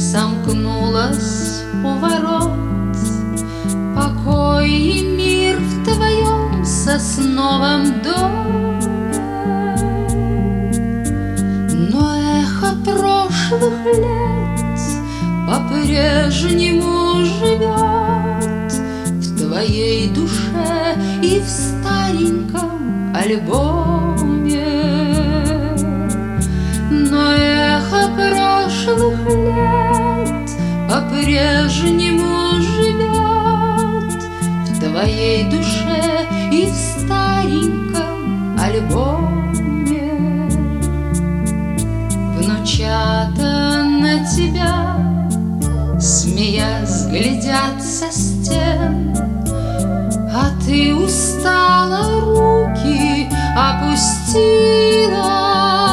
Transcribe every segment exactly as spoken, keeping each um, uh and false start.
сомкнулась у ворот. Покой и мир в твоем сосновом доме, но эхо прошлых лет по-прежнему живет в твоей душе и в стареньком альбоме. Но эхо прошлых лет по-прежнему живет в твоей душе и в стареньком альбоме. Внучата на тебя, смеясь, глядят со стен, а ты устала, руки опустила.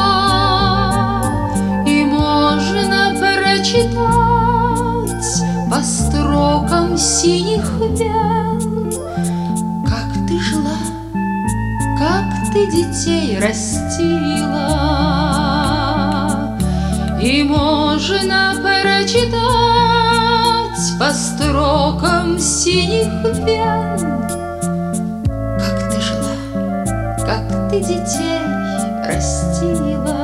И можно прочитать по строкам синих вен, как ты жила, как ты детей растила. И можно прочитать по строкам синих вен, как ты жила, как ты детей растила.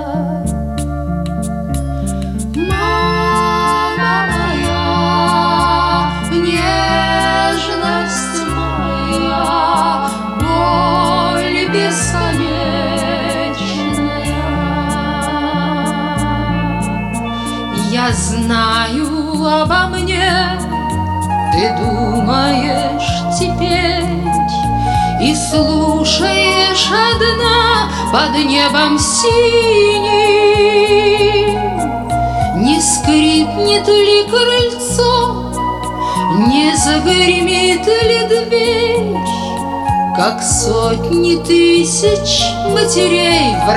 Мама моя, нежность моя, боль бесконечная. Я знаю, обо мне ты думаешь теперь и слушаешь одна под небом синим. Не скрипнет ли крыльцо, не загремит ли дверь, как сотни тысяч матерей в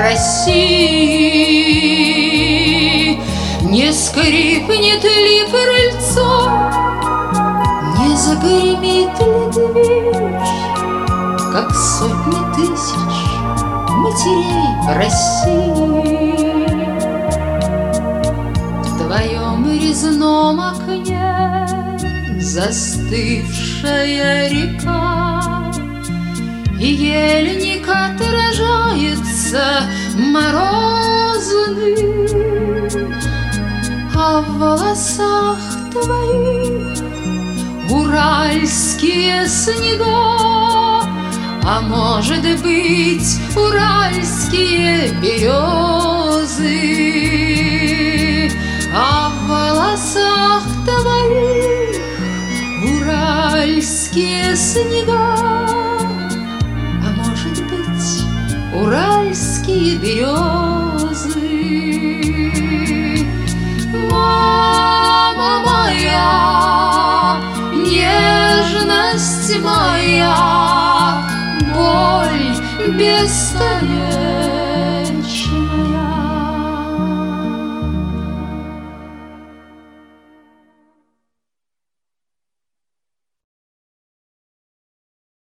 России. Не скрипнет ли крыльцо, не загремит ли дверь, как сотни тысяч матерей в России. В твоем резном окне застывшая река, и ельник отражается морозный, а в волосах твоих уральские снега, а может быть, уральские березы. А в волосах твоих уральские снега, а может быть, уральские березы. Мама моя, нежность моя, боль бесконечная.